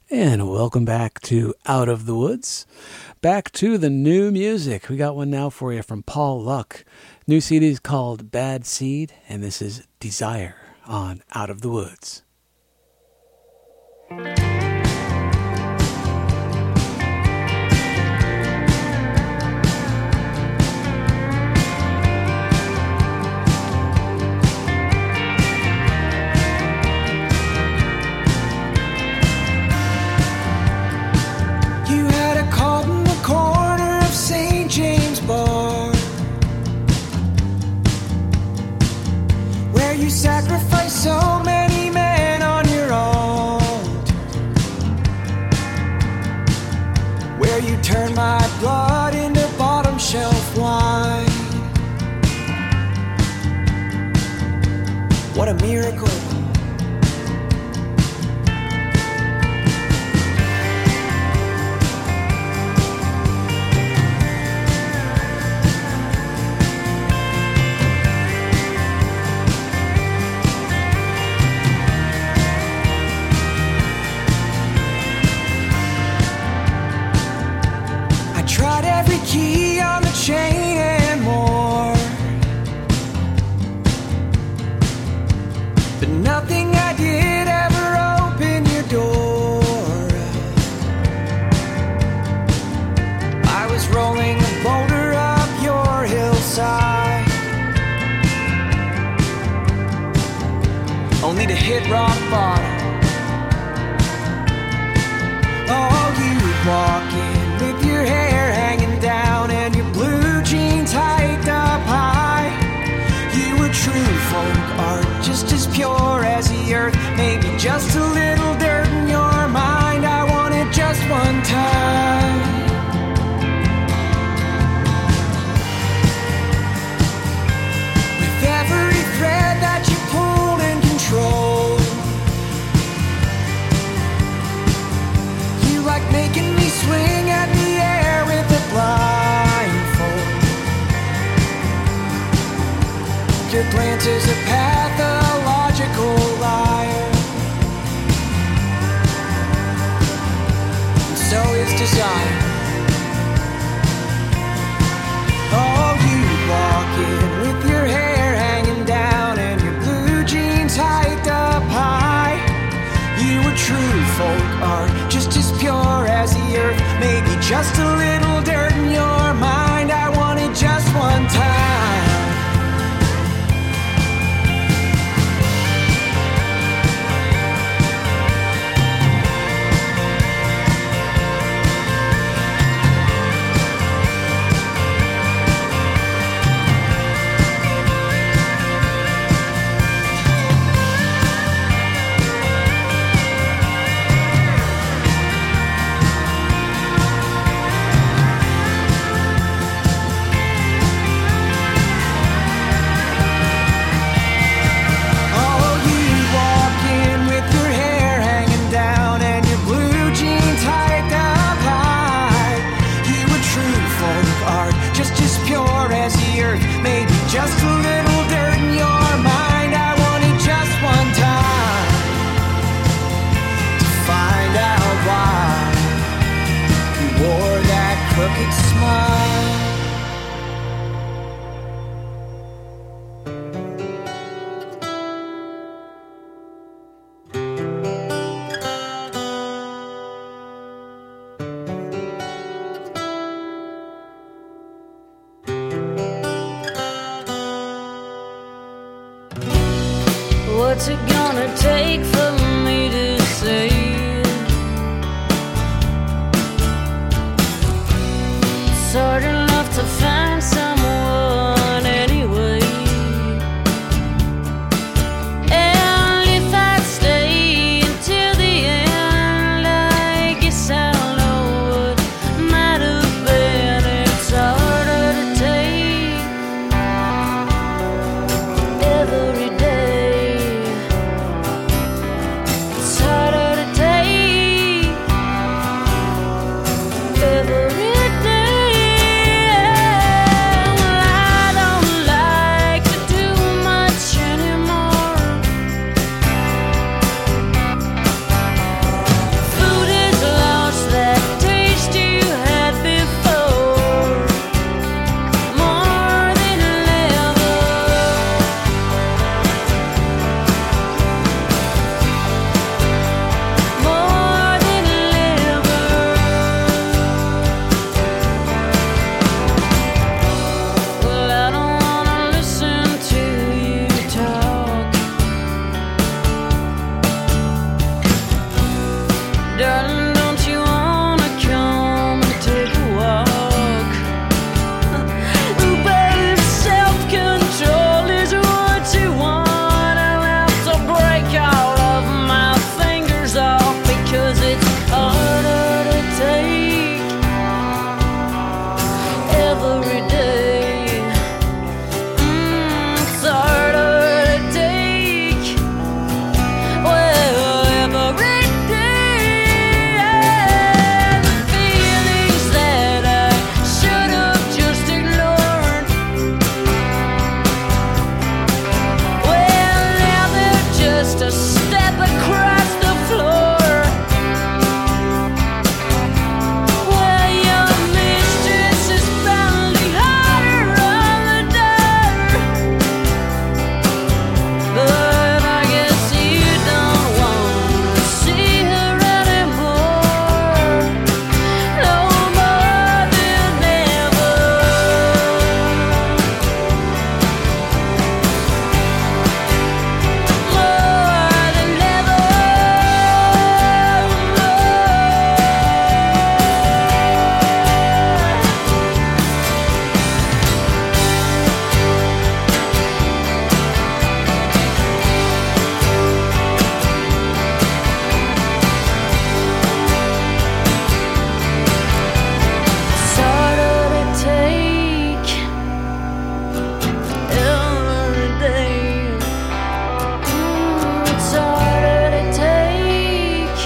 And welcome back to Out of the Woods. Back to the new music. We got one now for you from Paul Luck. New CD is called Bad Seed, and this is Desire on Out of the Woods. You sacrifice so many men on your altar, where you turn my blood into bottom shelf wine. What a miracle. Key on the chain and more, but nothing I did ever open your door. I was rolling a boulder up your hillside, only to hit rock bottom. Oh, you walk in with your hair hanging down and your blue jeans hiked up high. You were true folk art, just as pure as the earth. Maybe just a little dirt in your mind. I want it just one time. With every thread that you pulled and controlled, you like making me swing at the air with a blindfold. Your glance is a pathological liar, and so is desire. Oh, you walk in with your hair hanging down and your blue jeans hiked up high. You were true folk art, just as pure as the earth. Maybe just a little dirt in your mind. I want it just one time. Maybe just a little dirt in your mind. I want it just one time to find out why you wore that crooked smile. What's it gonna take for me to say it's hard enough to find someone anyway? And if I stay until the end, I guess I'll know what might have been. It's harder to take every day. Darling, don't you wanna come and take a walk? But if self-control is what you want, I'll have to break all of my fingers off, because it's harder to take every day. It's harder to take, well, every day. The feelings that I should have just ignored, well, now they're just a step across the floor. Well, your mistress is pounding harder on the door, but I guess you don't want to see her anymore, no more than ever. More than ever. It's harder to take every day. It's harder to take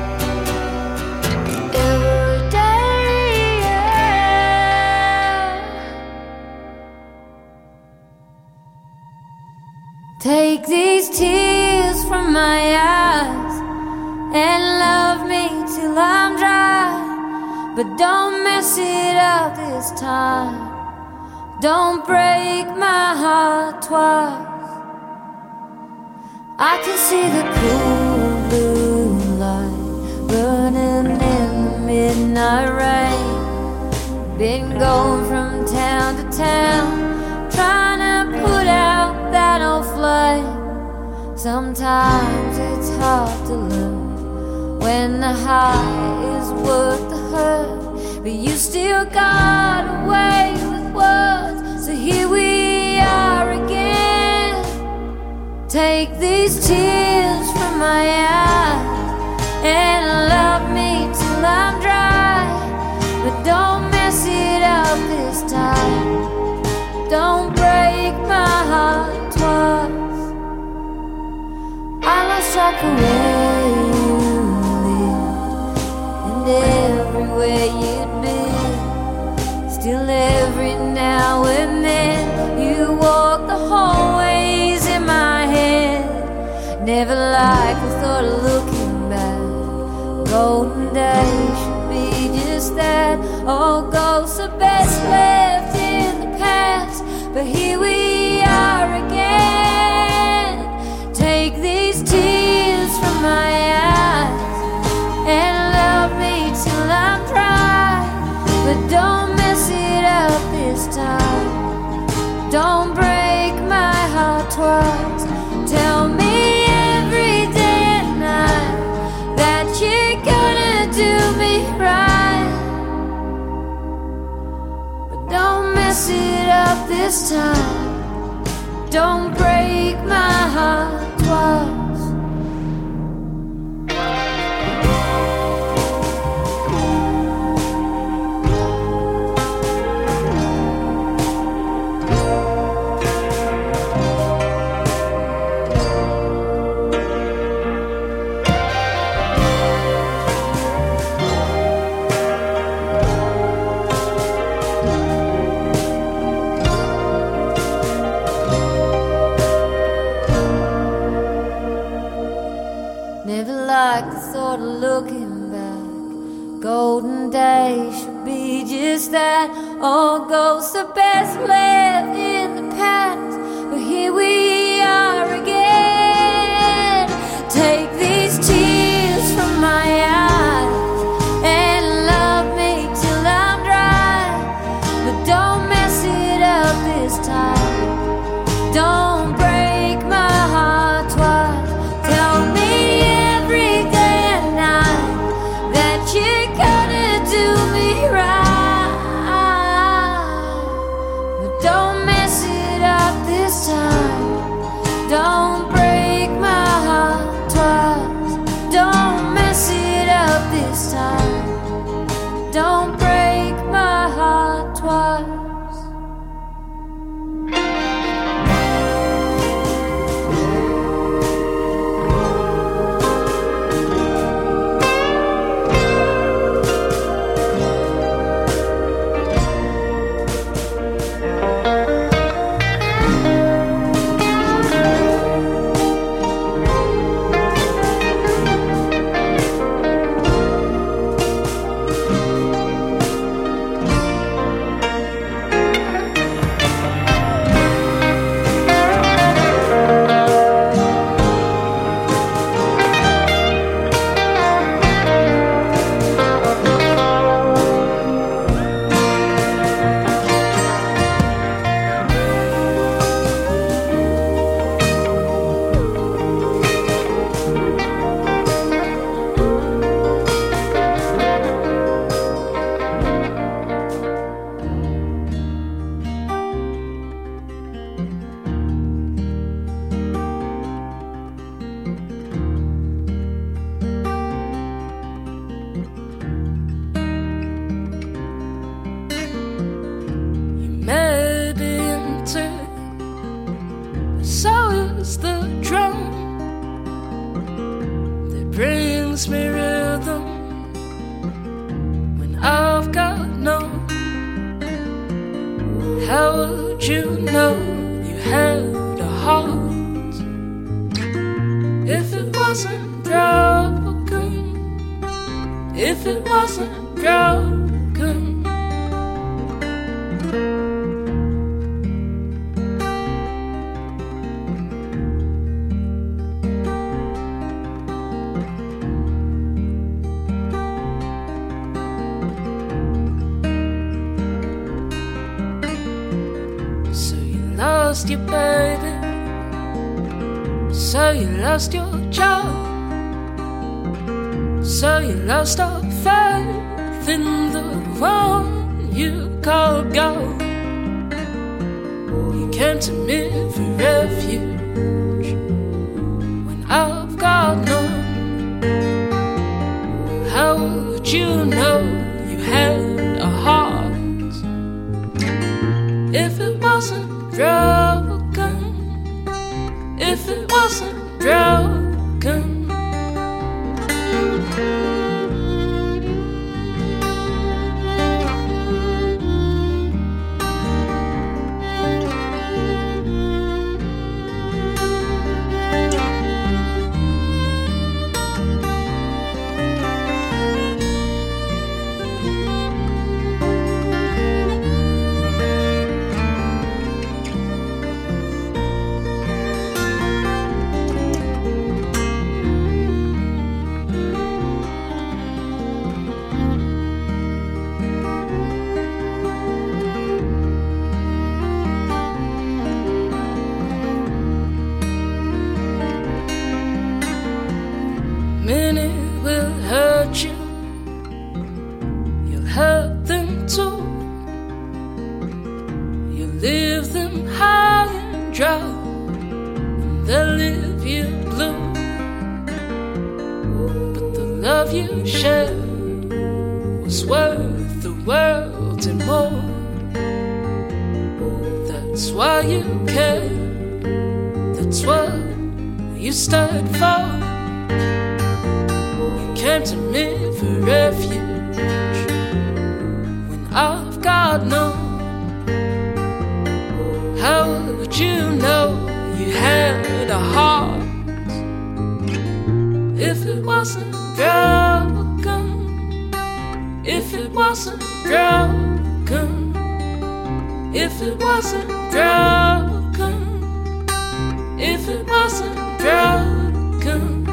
every day. Take these tears from my eyes and love me till I'm dry, but don't mess it up this time. Don't break my heart twice. I can see the cool blue light burning in the midnight rain. Been going from town to town, trying to put out that old flame. Sometimes it's hard to love when the high is worth the hurt, but you still got away with words. So here we are again. Take these tears from my eyes and love me till I'm dry, but don't mess it up this time. Don't break my heart twice. I lost track of where you lived and everywhere you'd been. Still every now and then you walk the hallways in my head. Never like the thought of looking back. Golden days should be just that. All ghosts are best left in the past, but here we are again. Take these tears from my eyes and love me till I'm dry, but don't mess it up this time. Don't break my heart twice. Tell me every day and night that you're gonna do me right, but don't mess it up this time. Don't break my heart twice. Never like the thought of looking back. Golden days should be just that. All ghosts are best left in the past, but here we are again. Take these tears from my eyes and love me till I'm dry, but don't mess it up this time. Don't break my heart twice. Tell me every day and night you know you had a heart? If it wasn't broken, if it wasn't broken. Lost your baby, so you lost your job, so you lost all faith in the one you called God. You came to me for refuge when I've got none. How would you know you had a heart if it wasn't broken? If it wasn't broken. Many will hurt you, you'll hurt them too. You'll leave them high and dry, and they'll leave you blue. But the love you shared was worth the world and more. That's why you cared, that's what you stood for. Came to me for refuge when I've got none. How would you know you had a heart if it wasn't broken? If it wasn't broken. If it wasn't broken. If it wasn't broken.